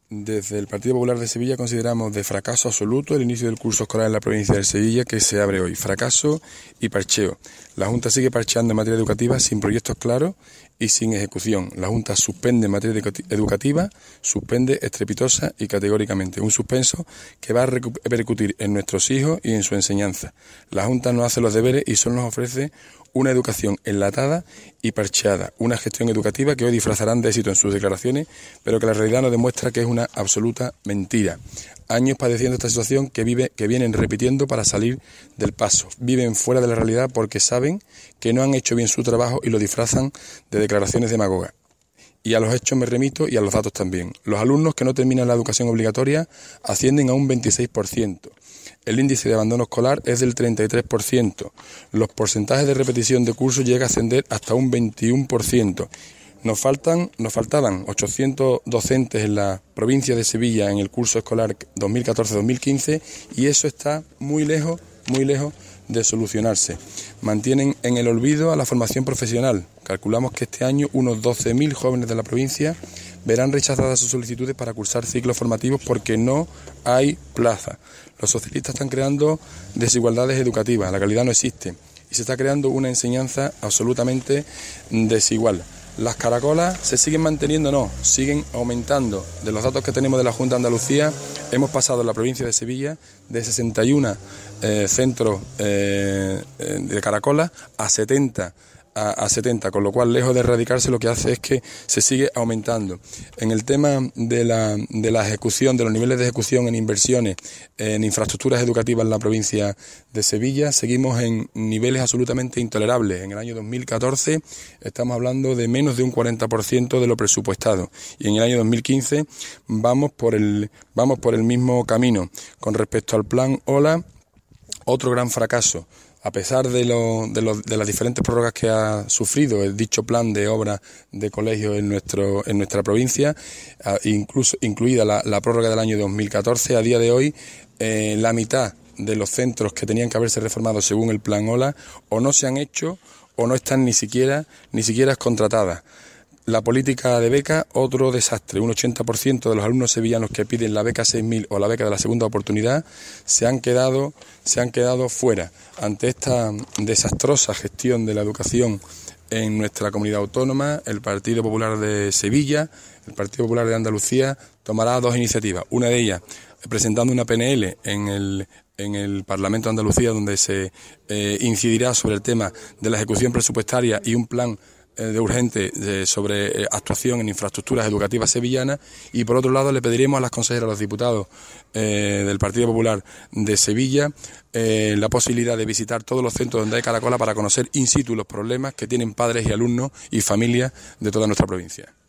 Desde el Partido Popular de Sevilla consideramos de fracaso absoluto el inicio del curso escolar en la provincia de Sevilla que se abre hoy. Fracaso y parcheo. La Junta sigue parcheando en materia educativa sin proyectos claros y sin ejecución. La Junta suspende en materia educativa, suspende estrepitosa y categóricamente. Un suspenso que va a repercutir en nuestros hijos y en su enseñanza. La Junta no hace los deberes y solo nos ofrece una educación enlatada y parcheada, una gestión educativa que hoy disfrazarán de éxito en sus declaraciones, pero que la realidad nos demuestra que es una absoluta mentira. Años padeciendo esta situación que vienen repitiendo para salir del paso. Viven fuera de la realidad porque saben que no han hecho bien su trabajo y lo disfrazan de declaraciones demagogas. Y a los hechos me remito y a los datos también. Los alumnos que no terminan la educación obligatoria ascienden a un 26%. El índice de abandono escolar es del 33%. Los porcentajes de repetición de cursos llega a ascender hasta un 21%. Nos faltaban 800 docentes en la provincia de Sevilla en el curso escolar 2014-2015 y eso está muy lejos de solucionarse. Mantienen en el olvido a la formación profesional. Calculamos que este año unos 12.000 jóvenes de la provincia verán rechazadas sus solicitudes para cursar ciclos formativos porque no hay plaza. Los socialistas están creando desigualdades educativas, la calidad no existe y se está creando una enseñanza absolutamente desigual. Las caracolas se siguen manteniendo, no, siguen aumentando. De los datos que tenemos de la Junta de Andalucía, hemos pasado en la provincia de Sevilla de 61 centros de caracolas a 70, con lo cual, lejos de erradicarse, lo que hace es que se sigue aumentando. En el tema de la ejecución, de los niveles de ejecución en inversiones, en infraestructuras educativas en la provincia de Sevilla, seguimos en niveles absolutamente intolerables. En el año 2014 estamos hablando de menos de un 40% de lo presupuestado y en el año 2015 vamos por el mismo camino. Con respecto al plan OLA, otro gran fracaso. A pesar de las diferentes prórrogas que ha sufrido el dicho plan de obra de colegios en nuestra provincia, incluida la prórroga del año 2014, a día de hoy la mitad de los centros que tenían que haberse reformado según el plan OLA o no se han hecho o no están ni siquiera contratadas. La política de beca, otro desastre. Un 80% de los alumnos sevillanos que piden la beca 6.000 o la beca de la segunda oportunidad se han quedado fuera. Ante esta desastrosa gestión de la educación en nuestra comunidad autónoma, el Partido Popular de Sevilla, el Partido Popular de Andalucía, tomará dos iniciativas. Una de ellas, presentando una PNL en el Parlamento de Andalucía, donde se incidirá sobre el tema de la ejecución presupuestaria y un plan de urgente sobre actuación en infraestructuras educativas sevillanas, y por otro lado le pediremos a las consejeras, a los diputados del Partido Popular de Sevilla la posibilidad de visitar todos los centros donde hay caracola para conocer in situ los problemas que tienen padres y alumnos y familias de toda nuestra provincia.